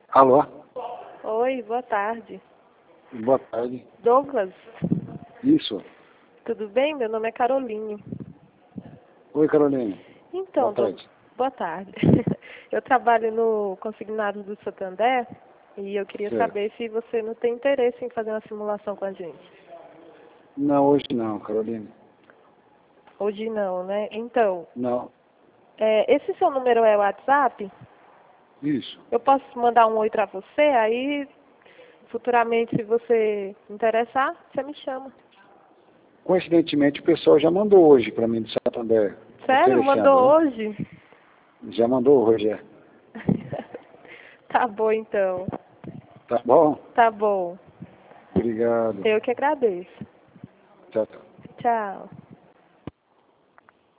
Alô? Oi, boa tarde. Boa tarde. Douglas, Isso. tudo bem? Meu nome é Caroline. Oi, Carolina. Então, Boa tarde. boa tarde. Eu trabalho no Consignado do Santander e eu queria Certo. saber se você não tem interesse em fazer uma simulação com a gente. Não, hoje não, Carolina. Hoje não, né? Então, Não. esse seu número é o WhatsApp? Isso. Eu posso mandar um oi pra você, aí futuramente, se você interessar, você me chama. Coincidentemente, o pessoal já mandou hoje para mim do Santander. Sério? Oferecendo, Mandou né? hoje? Já mandou hoje, é. Tá bom, então. Tá bom? Tá bom. Obrigado. Eu que agradeço. Tchau, tchau. Tchau.